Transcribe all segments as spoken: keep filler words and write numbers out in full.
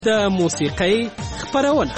د موسیقۍ خپرونه.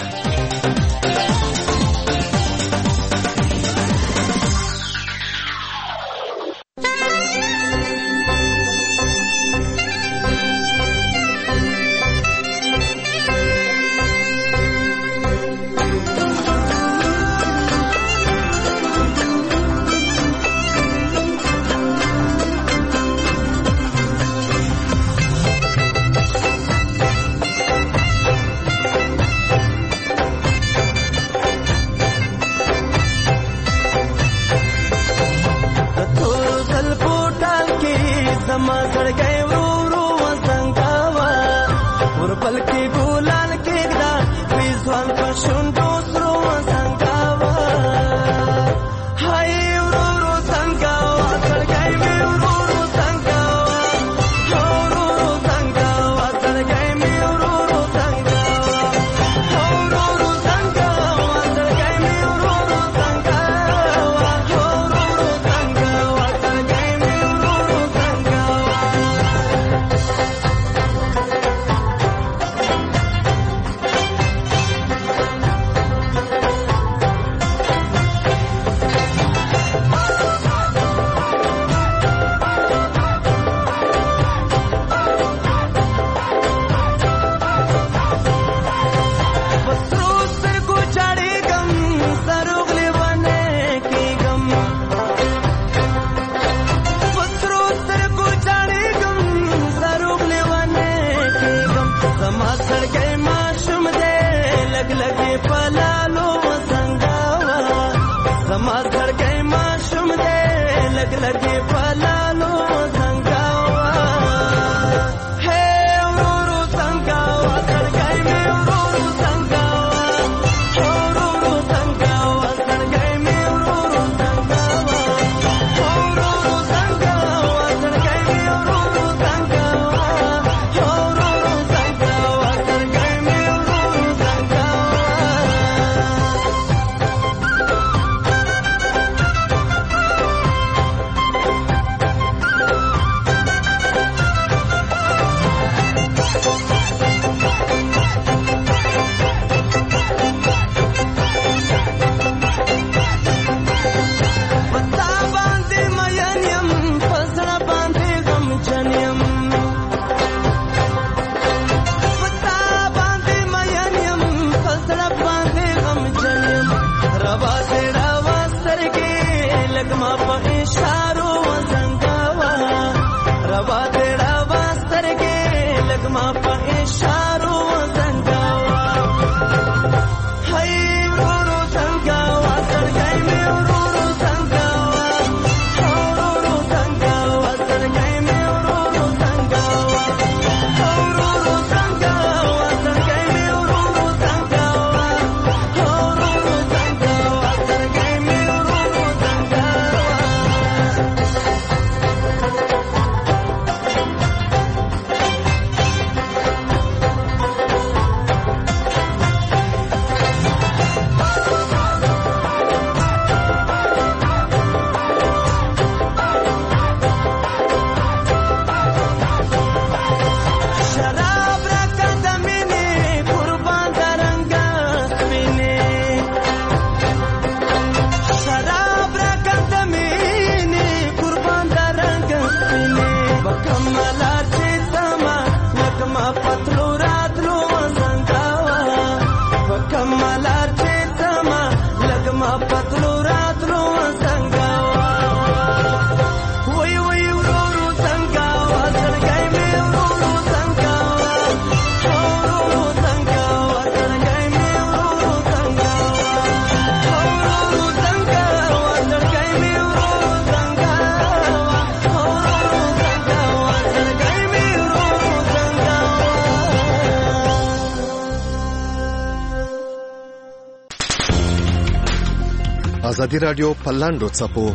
ازادي رادیو په لاندو څپو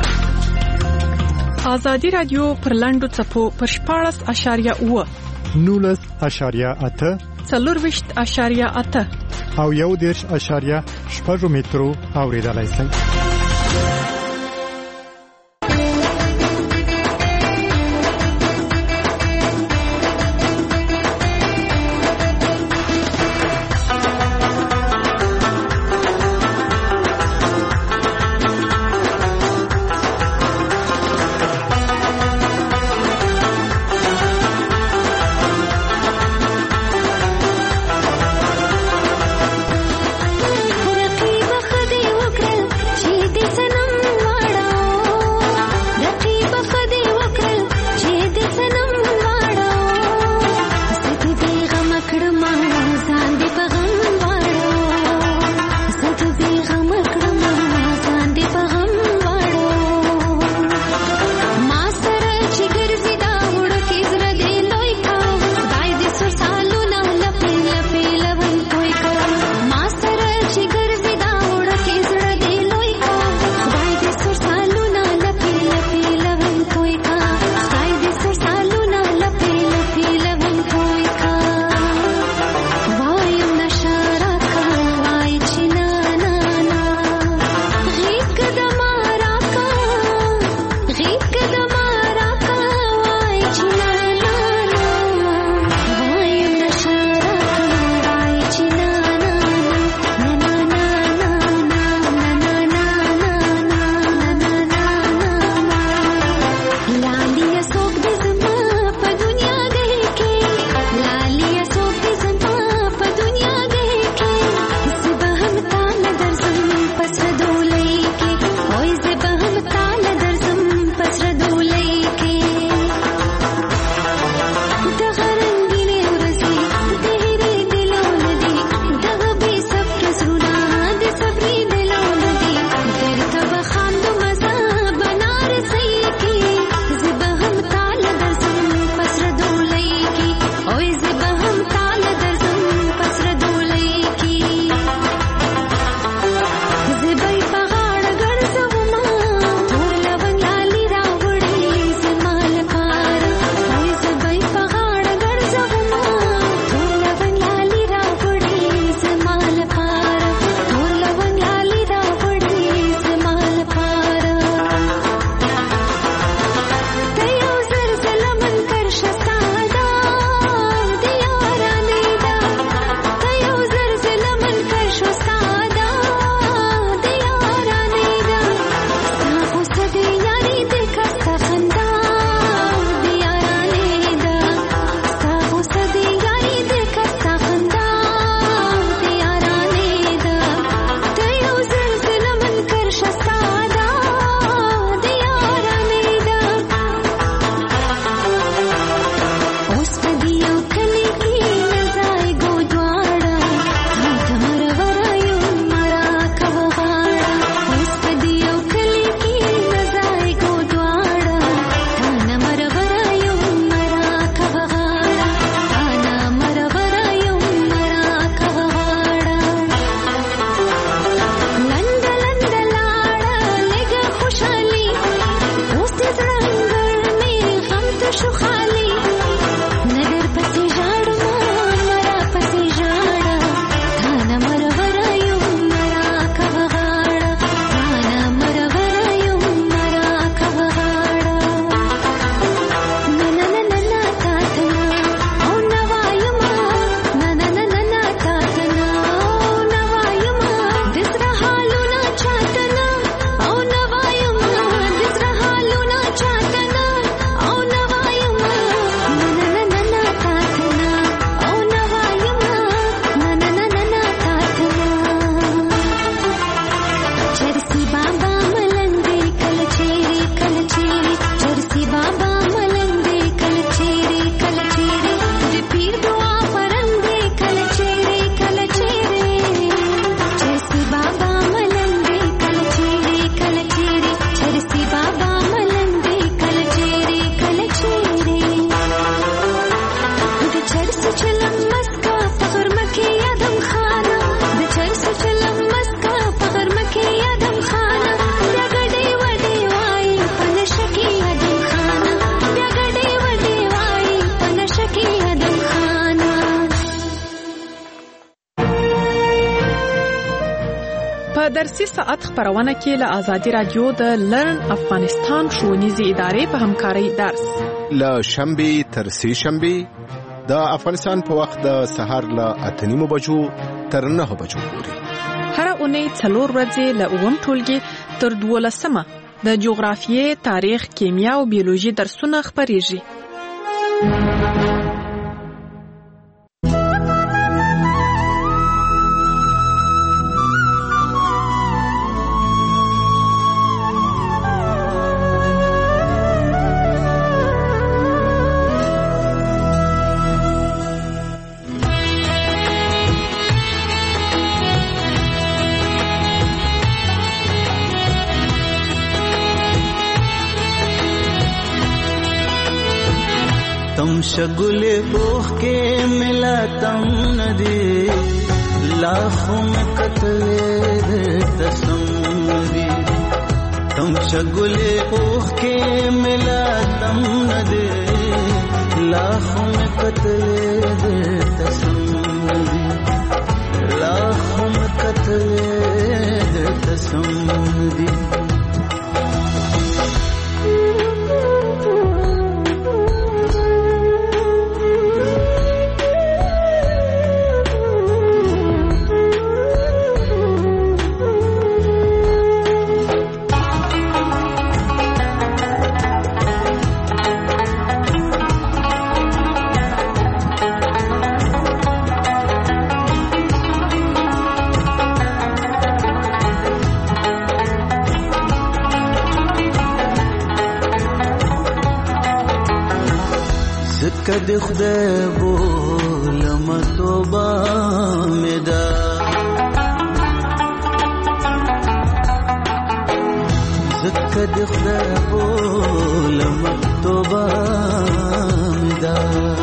ازادي رادیو پر لاندو څپو پر شپاړس اشاریه اوه نولس اشاریه اته څلورویشت اشاریه اته او یو دېرش اشاریه شپږ مترو اوریدلای شئ. په درسي ساعت خبرونه کې له آزادي رادیو د لرن افغانستان ښوونیزې ادارې په همکارۍ درس له شنبې تر سې شنبې د افغانستان په وخت د سهار له اته نیمو بجو تر نهه بجو پورې هر اونۍ څلور ورځې له اووم ټولګي تر دولسمه د جغرافیې، تاریخ، کیمیا او بیولوژي درسونه خپریږي. तुम शगुले ओख के मिला तम नदी लाखों में कतले तसम्मदी तुम शगुले ओख के मिला तम नदी लाखों में कतले तसम्मदी लाखों में कतले तसम्मदी کد خدای بولم توبه مدا زکد خدای بولم توبه مدا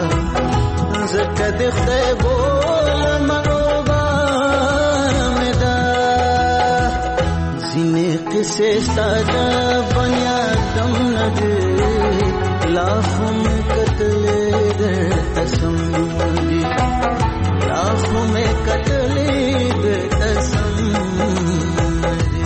زکد خدای بولم توبه مدا زینه قصه ساده بنیادم ندی लाखों में कतले दे तसम्मदी लाखों में कतले दे तसम्मदी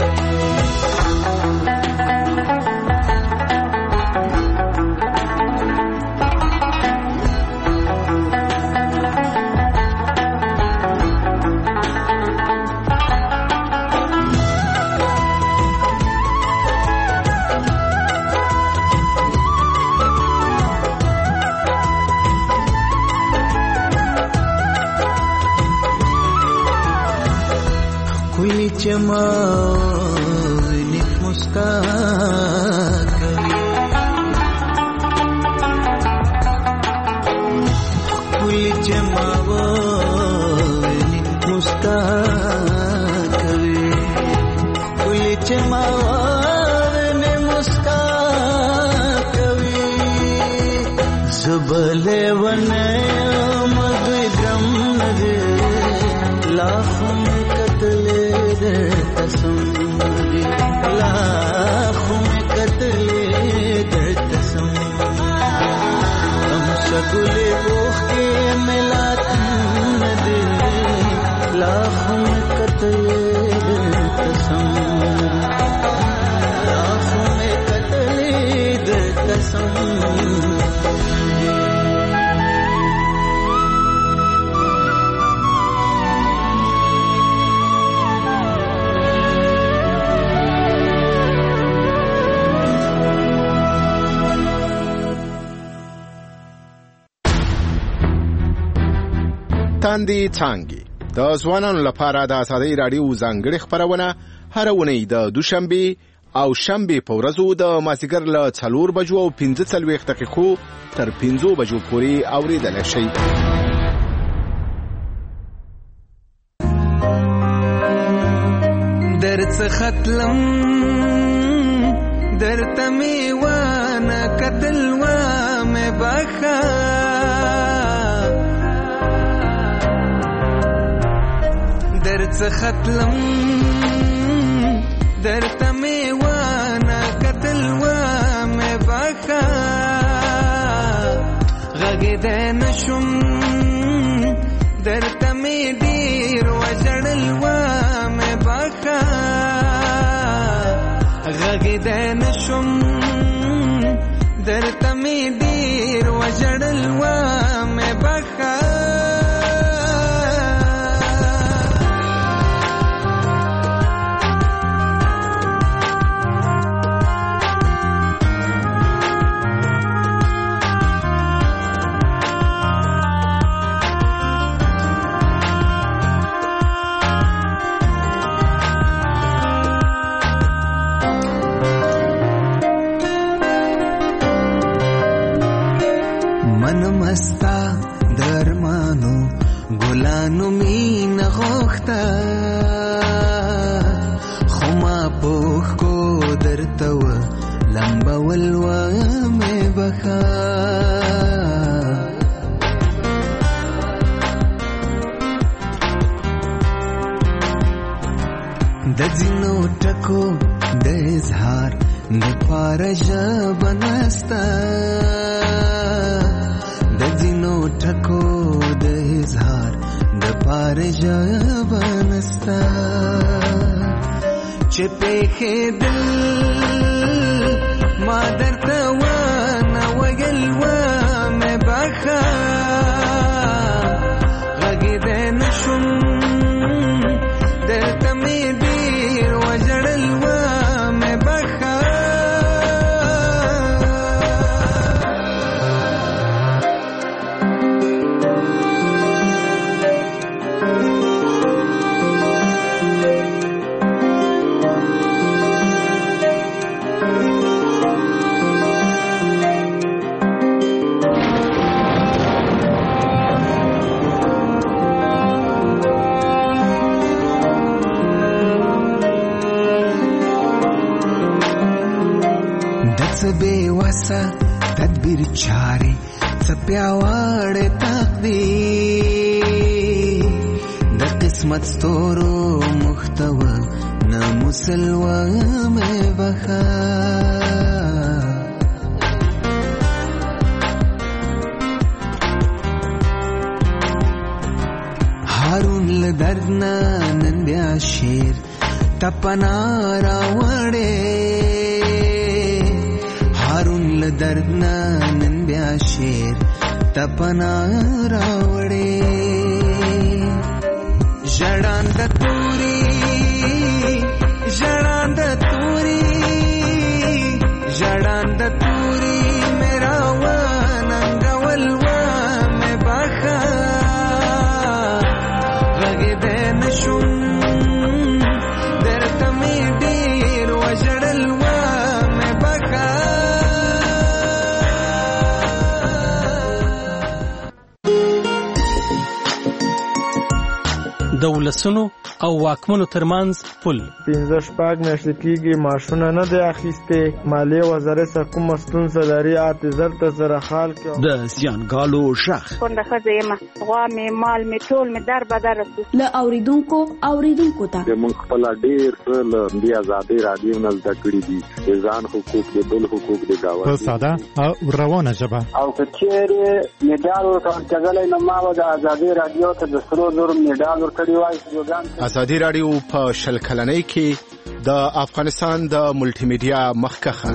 जमावनी मुस्कान कभी कुल जमावनी मुस्कान कभी कुल जमावनी मुस्कान कभी जुबले वने मधुरम नदे लाखों में कतले तसम्मदी लाखों में कतले दर तसम्मदी तुम शगुले ओख के मिला तुम नदी लाखों में कतले दर तसम्मदी लाखों में कतले दर तसम्मदी تاندې څانګې د ځوانانو لپاره د آزادۍ راډیو ځانګړې خبرونه هر اونۍ د دوشنبه او شنبه په ورځو د مازیګر له څلور بجو او پنځه څلوېښت دقیقو تر پنځو بجو پورې اورېدلی شئ. درڅ ختلم درته مې وانه کتل وامې بخا درڅ ختلم درته مې وانه کتل وامې بخا غږېدی نشم درته مې ډېر وژړل وامې بخا غږېدی نشم درته مې ډېر وژړل ومې بخښه مستا درمانو ګلانو مینه غوښته خو ما پوښ کو درته و لمبول ومې بخښه د ځینو ټکو د اظهار دپاره ژبه نسته د ځینو ټکو د اظهار دپاره ژبه نسته چې پېښېدل ما درته ونه ویل ومې بخښه غږېدی نشم درته مې ډېر وژړل ومې بخښه بے وسه تدبیر چارې څه پیاوړی تقدیر د قسمت ستورو محتوه ناموسل ومې بخښه هارون له درد نه نن بیا شعر تپنا راوړی هارون له درد نه نن بیا شعر تپنا راوړی ژړانده توري ژړانده توري ژړانده توري مې راوننګول ومې بخښه غږېدی نشم درته مې ډېر وژړل ومې بخښه د ولسونو او واکمنو ترمنځ پل پنځه شپږ میاشتې کېږي معاشونه نه دی اخیستې مالیې وزارت څخه کومه ستونزه لري اته زر ته سره حال کړو د زیانګالو شخ کونډه ښځه یم غوا مې مال مې ټول مې در بدر رسو له اوریدونکو اوریدونکو ته موږ خپل ډېر څه له دې ازادۍ راډیو نه زده کړي دي د ځان حقوق د بل حقوق د ګاونډي په ساده او روانه ژبه او که چېرې مډال ورکول کېدلی نو ما به د ازادۍ راډیو ته د سرو زرو مډال ورکړی وای. ازادي راډیو په شل کلنۍ کې د افغانستان د ملټي میډیا مخکخه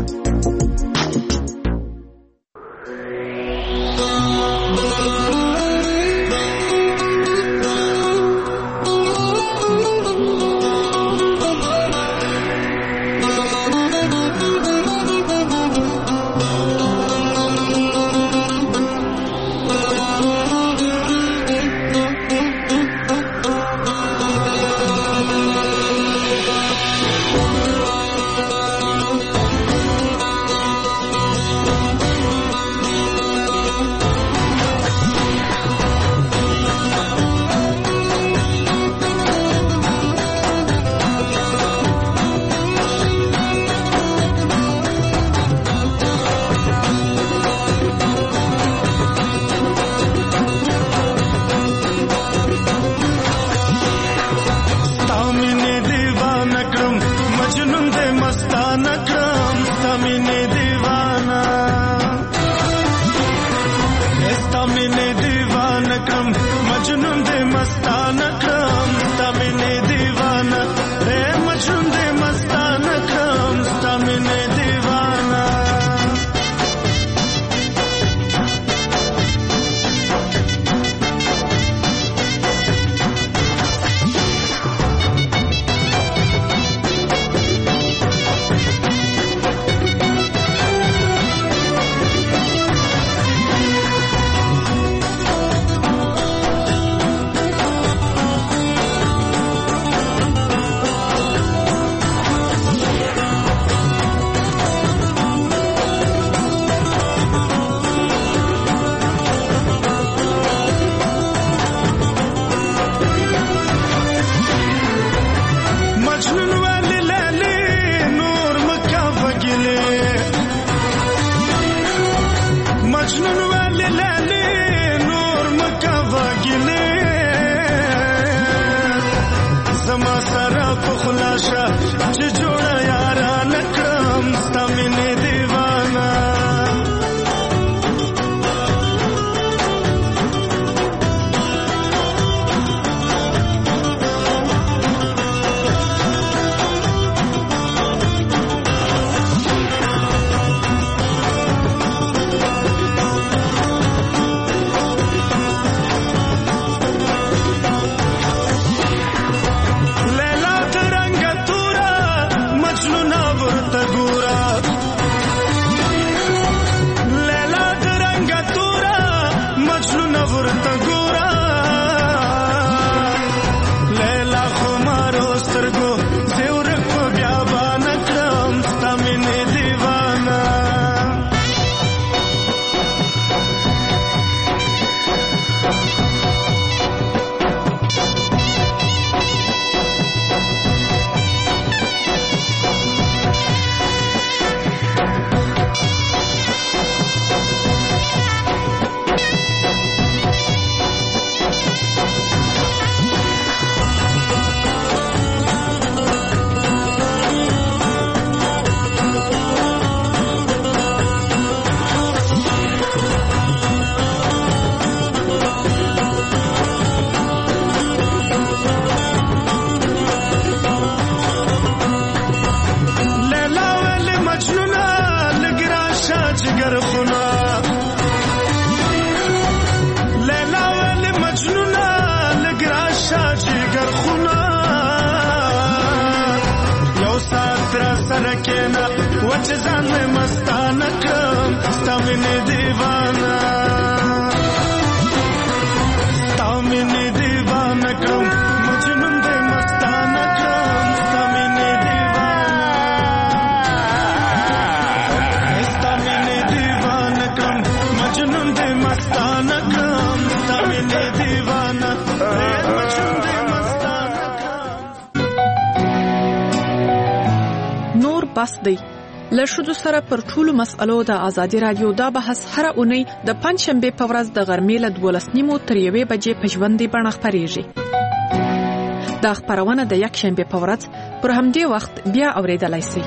حسینا وچ ځان مې مستانه کړم ستا مینې دیوانه ستا مینې دیوانه کړم مجنون دې مستانه کړم ستا مینې دیوانه ستا مینې دیوانه کړم مجنون دې مستانه کړم ستا مینې دیوانه مجنون دې مستانه کړم. نور بس دی له ښځو سره پر ټولو مسألو د ازادي راډیو دا بحث هره اونۍ د پنجشنبې په ورځ د غرمې له دولس نیمو تر یوې بجې په ژوندۍ بڼه خپرېږي. دا خپرونه د یکشنبې په ورځ پر همدې وخت بیا اورېدلی شئ.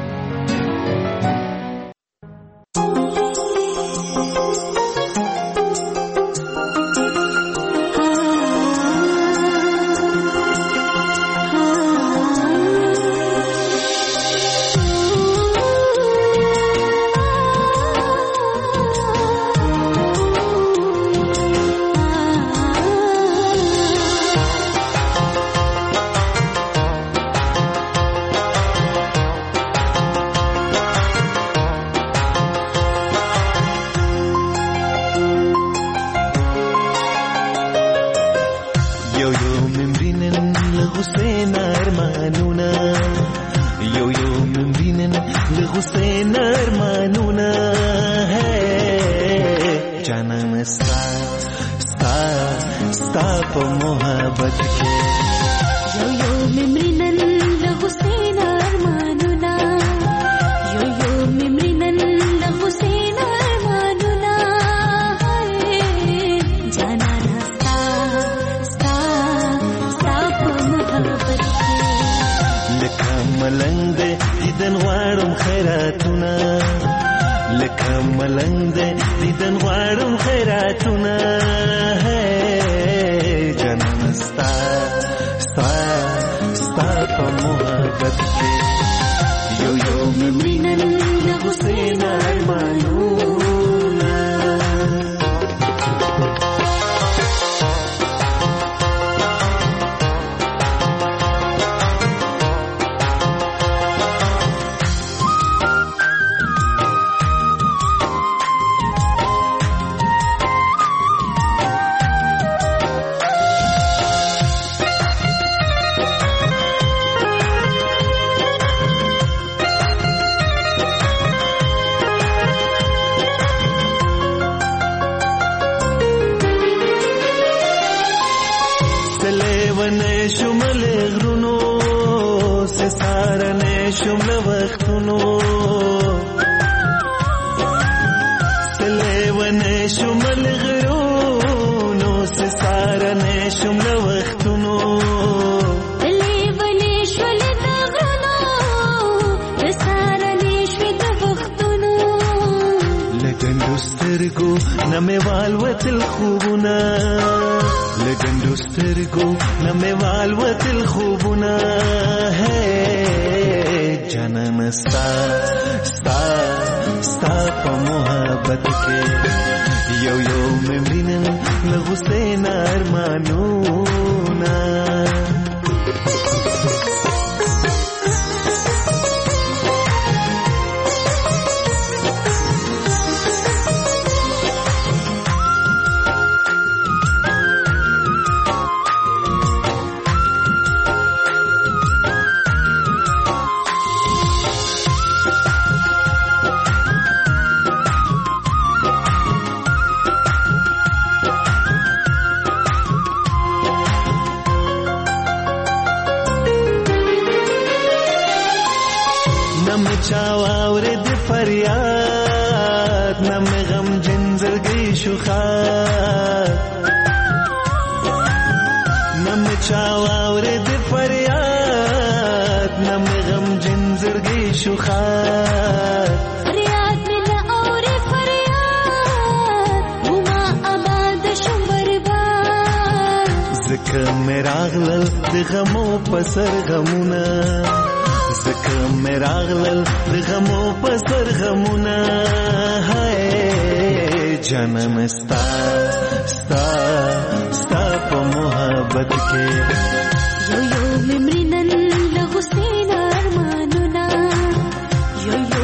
Yo yo memri nan lagu sena armanuna yo yo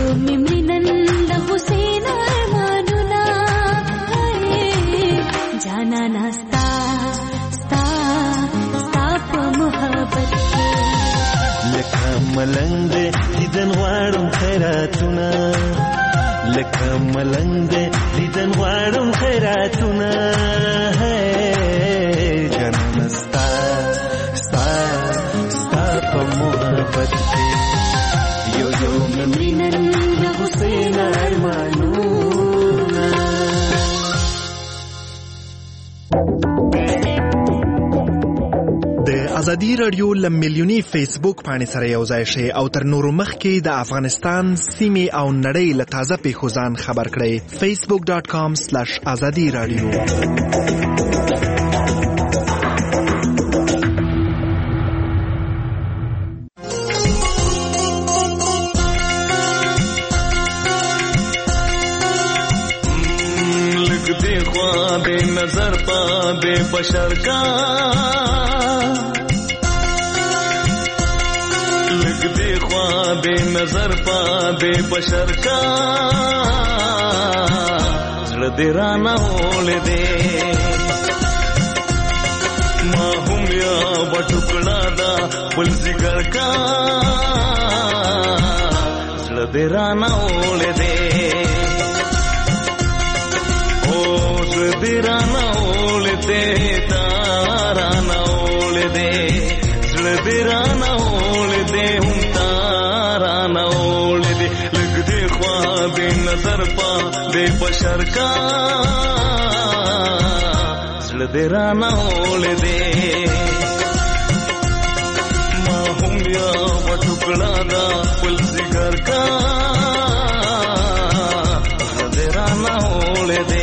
ملنګ دې دیدن غواړم خیراتونه لکه ملنګ دې دیدن غواړم خیراتونه جنم ستا ستا ستا په محبت کې یو یو مینن د حسین ارمانونه. د ازادي رادیو له میلیوني فیسبوک باندې سره یو ځای شئ او تر نورو مخکې د افغانستان سیمې او نړۍ له تازه پیښو ځان خبر کړئ. فیسبوک ډاټ کام سلیش ازادي رادیو. बे नजर पा बे बशर का लग दे ख्वाब नजर पा बे बशर का जड़ दे राना होले दे माहूम या बटुकड़ा दा बुल जिगर का जड़ दे राना होले दे दिराना ओलते ताराना ओलदे दिराना ओलदे हम ताराना ओलदे लग दे ख्वाब नजर पा बे बशर का दिराना ओलदे माहूम या बटुकड़ा दा पुल जिगर का दिराना ओलदे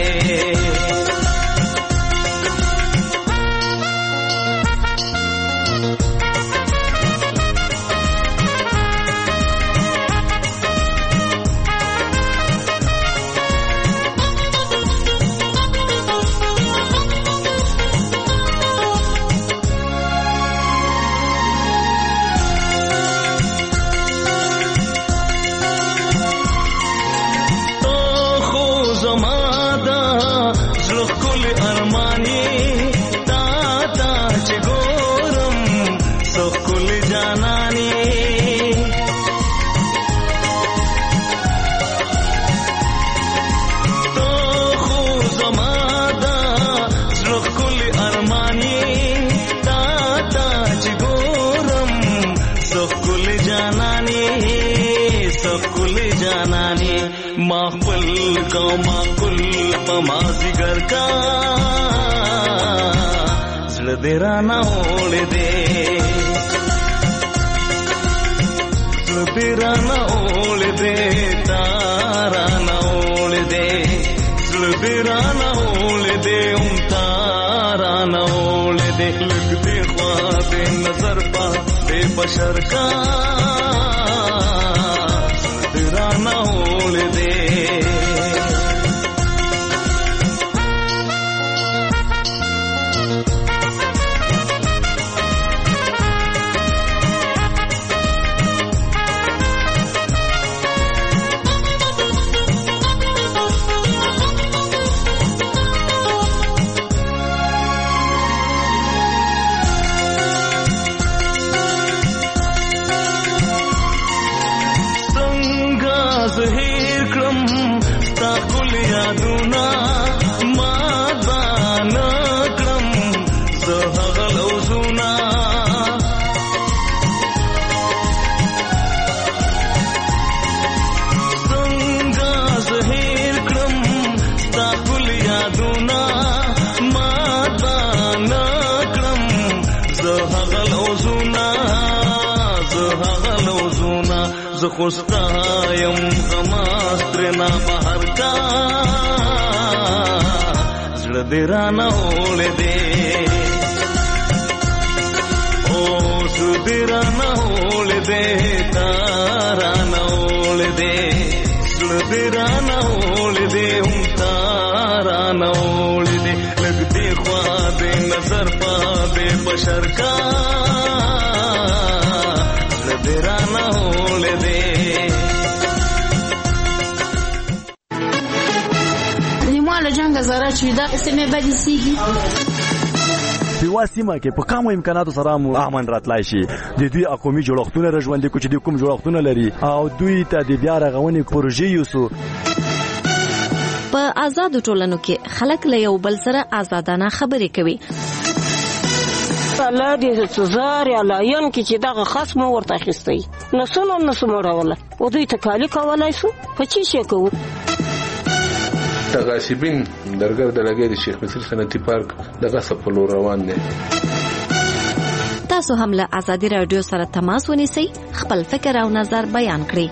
माकुल का माकुल पमाजिगर का दिराना ओले दे दिराना ओले दे ताराना ओले दे दिराना ओले दे उम ताराना ओले दे लग दे ख्वाब नजर पा बे बशर का दिराना ओले दे खुस्तायम समास्त्रना बहर का दिराना ओले दे ओ सुदिराना ओले दे ताराना ओले दे दिराना ओले दे हम ताराना ओले दे लग दे ख्वाब नजर पा बे बशर का दिराना ओले दे le janga zara chuda eseme badisigi سیوا سیمه کې په کومو امکاناتو سره مو امن راتلای شي. د دوی قومي جوړښتونه رژوندي کو چې د کوم جوړښتونه لري او دوی ته د بیا رغونې پروژې یوسو. په آزاد ټولنو کې خلک له یو بل سره آزادانه خبرې کوي. الله دې سزار یا لاین کې چې دغه خاص مو ورته اخیستی نو څنګه نو سموروله او دوی ته کالی کولای شو په چی شي کوو. تغاسبین درګر د لګي د شیخ مصر صنعتي پارک دغه سپلو روان دي. تاسو هم له آزادي رادیو سره تماس ونیسئ، خپل فکر او نظر بیان کړئ.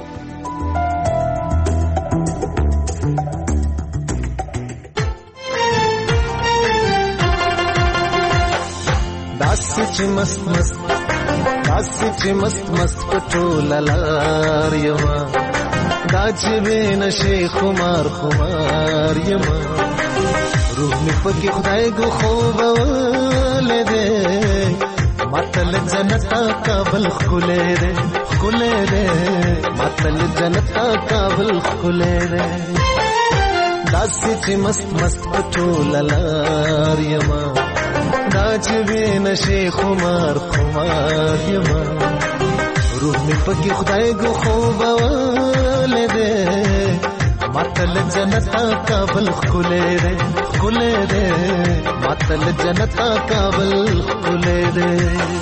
داسې چې مست مست داسې چې مست مست پټول لار یما دا چې بین شي خمار خمار یما روح می پکې خدای ګو خوب ولې ماتل جنتا کابل خلې دې خلې دې ماتل جنتا کابل خلې دې داسې چې مست مست پټول لار یما دا چې بین شي خمار خمار یما روح می پکې خدای ګو خوب ولې دې ماتل جنتا کابل خلې دې خلې دې ماتل جنتا کابل خلې دې.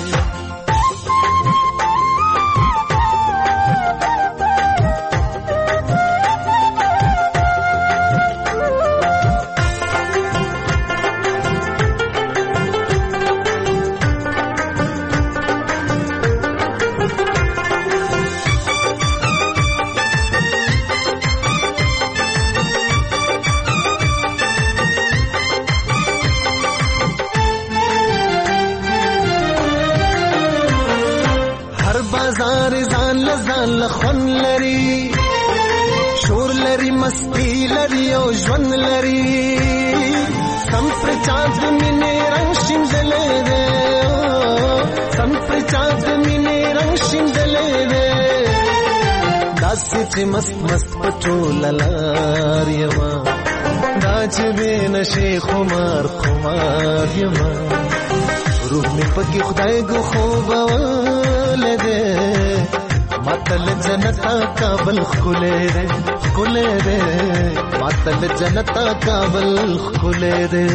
لخون لري شور لري مستی لري او ژوند لري سم پر چاند مینې رنگ شیندلې ده سم پر چاند مینې رنگ شیندلې ده داسې چې مست مست پټول لار یما دا چې بین شي خمار خمار یما روح می پکې خدای ګو خوب ولې ده ماتل جنتا کابل خلې دې خلې دې ماتل جنتا کابل خلې دې.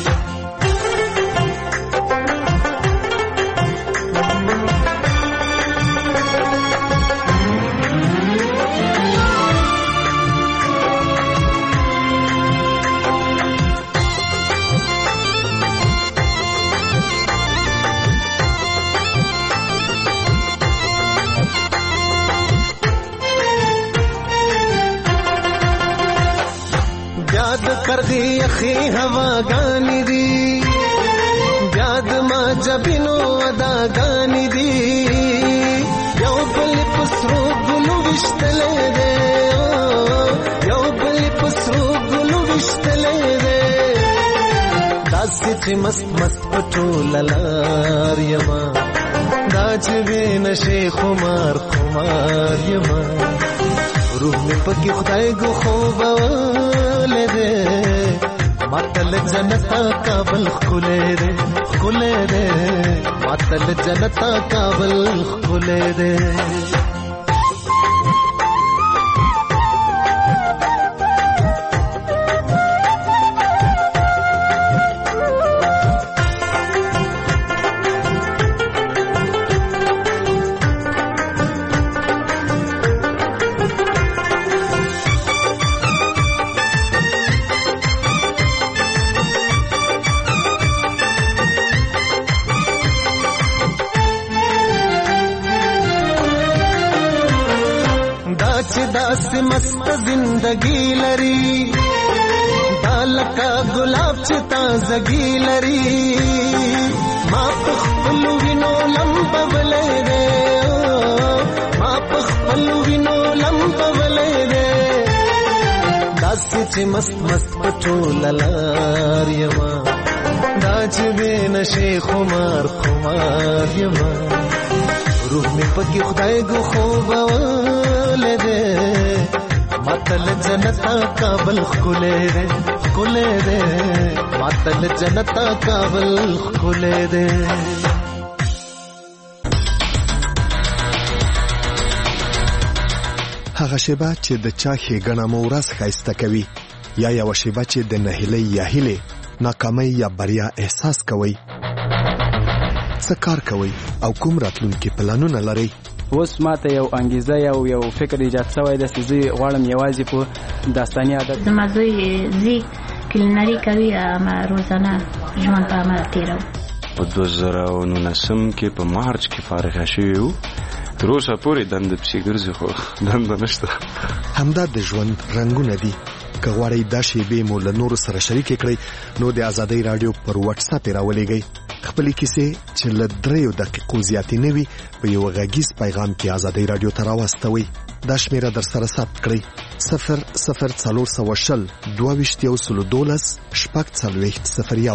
کرغی اخی ہوا گانی دی یاد ما جبینو ادا گانی دی یو بل پسرو گلو وشتلے دے یو بل پسرو گلو وشتلے دے داسی چی مست مست پټول لار یما دا چې بین شي خمار خمار یما روح می پکې خدای ګو خوب ولې دې ماتل جنتا کابل خلې دې خلې دې ماتل جنتا کابل خلې دې. داسې مست زندگی لري دا لکه ګلاب چې تازګي لري ما په خپل وینو لمبولې ده ما په خپل وینو لمبولې ده داسې چې مست مست پټول لار یما دا چې بین شي خمار خمار یما روح می پکې خدای ګو خوب ولې ده ماتل جنتا کابل خولې دې خولې دې ماتل جنتا کابل خولې دې هغه شیبه چې د چا ښېګڼه مو ورځ ښایسته کوي یا یوه شیبه چې د نهیلۍ یا هیلې ناکامۍ یا بریا احساس کوئ څه کار کوئ او کوم راتلونکي پلانونه لرئ اوس ماته یو انګیزه یو یو فکر ایجاد شوی دی چې زه غواړم یوازې په داستاني عادت زما زوی زی کلینري کوي اما روزانه ژوند په عمل تیرو په دوه زره او نولسم کې په مارچ کې فارغ شوی وو تر اوسه پورې دنده پسې ګرځي خو دنده نشته همدا د ژوند رنګونه دي که غواړئ دا شیبې مو له نورو سره شریکې کړئ نو د ازادۍ راډیو پر واتس اپ یې راولېږئ خپلې کیسې چې له دریو دقیقو زیاتې نه وي په یو غږیز پیغام کې ازادۍ راډیو ته راواستوئ دا شمیره در سره ثبت کړئ صفر صفر څلور سوه شل دوه ویشت یو سلو دولس شپږ څلوېښت صفر یو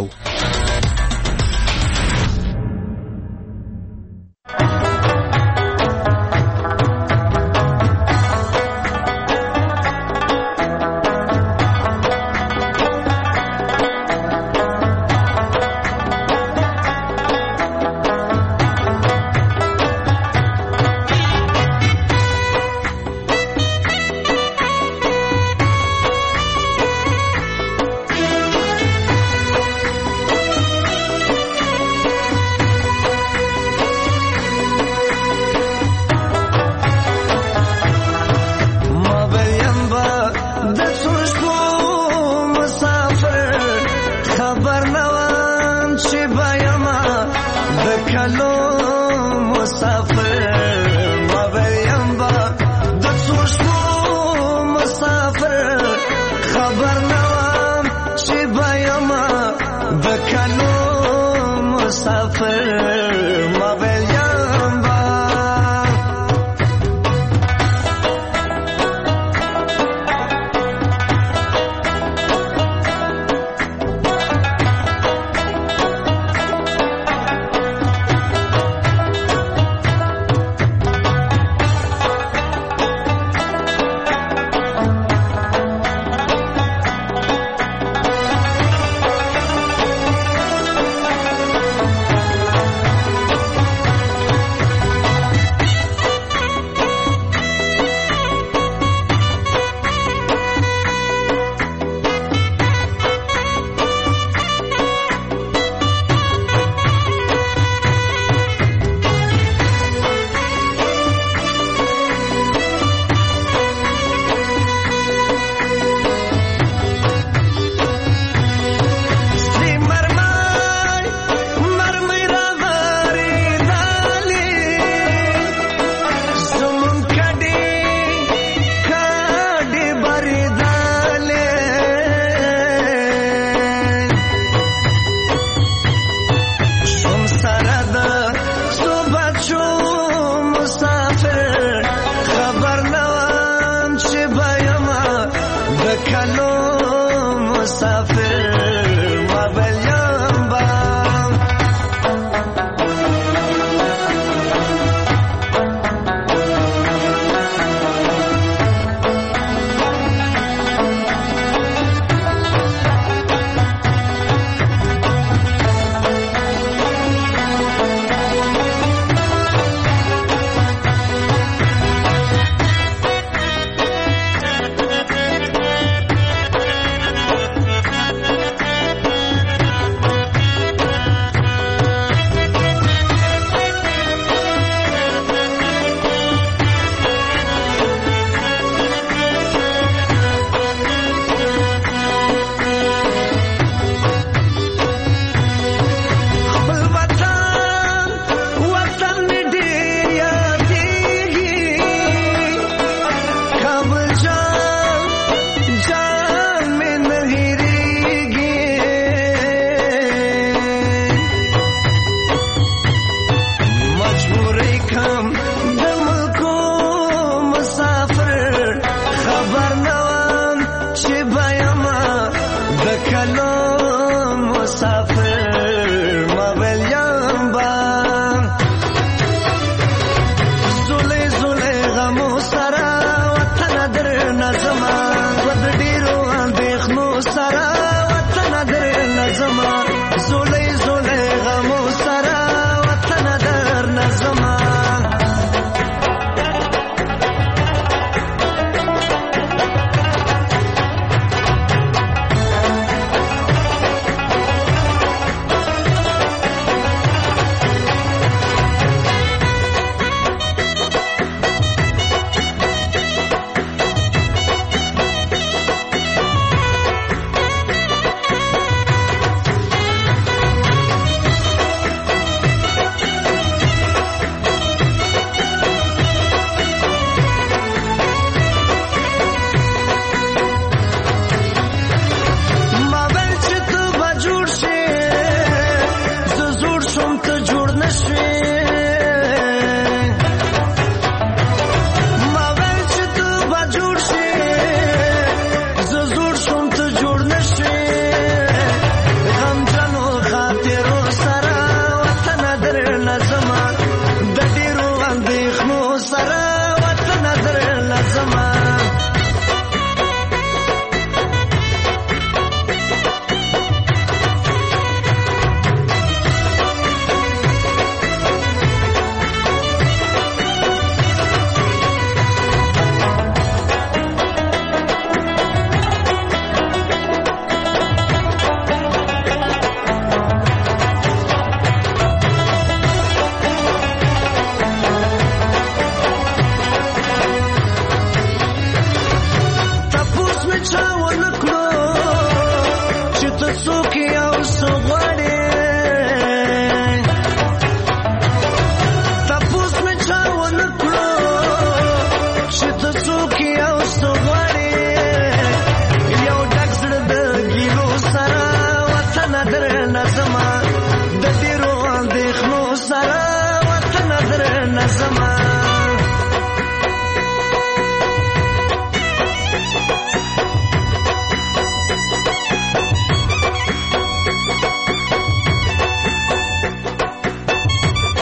در نظمه